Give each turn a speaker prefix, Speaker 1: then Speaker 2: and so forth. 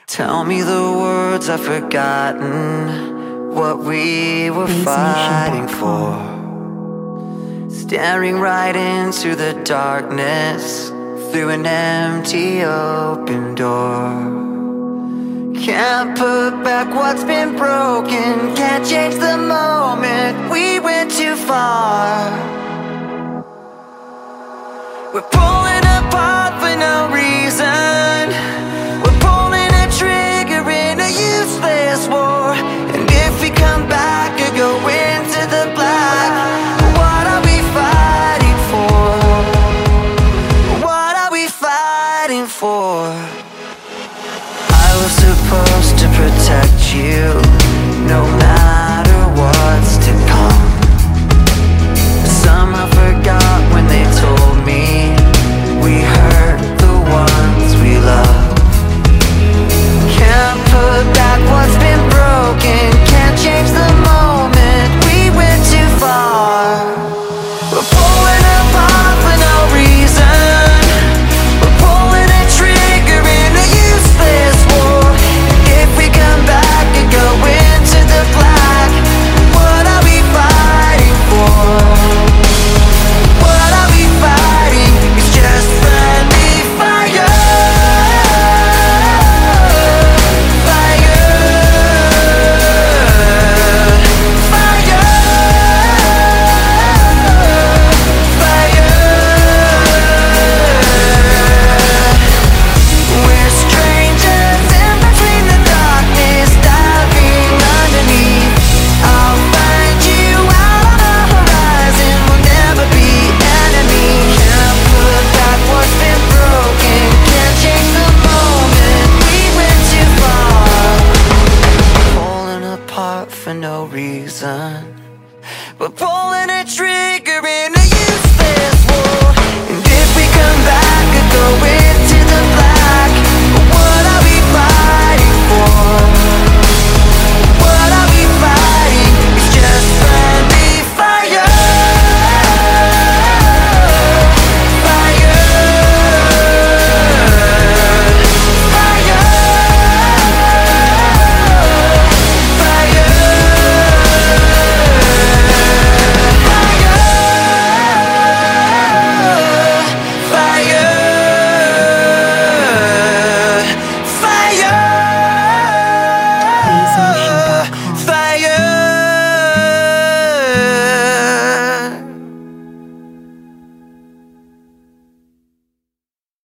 Speaker 1: Tell me the words I've forgotten, what we were fighting for. Staring right into the darkness through an empty open door. Can't put back what's been broken, can't change the moment we went too far. We're pulling apart for no reason. We're pulling a trigger in a useless war. And if we come back or go into the black, what are we fighting for? What are we fighting for? I was supposed to protect you, no matter what's to come. Somehow forgot when they told me we hurt the ones we love. Can't put back what's been broken, can't change the moment we went too far. We're pulling apart for no reason. We're pulling a trigger in a useless war. If we come back and go into the black, what are we fighting for? What are we fighting? It's just friendly fire. Fire. Fire. Fire. We're strangers in between the darkness, diving underneath. I'll find you out on the horizon, we'll never be enemies. Can't put back what's been broken, can't change the moment we went too far. Falling apart for no reason. We're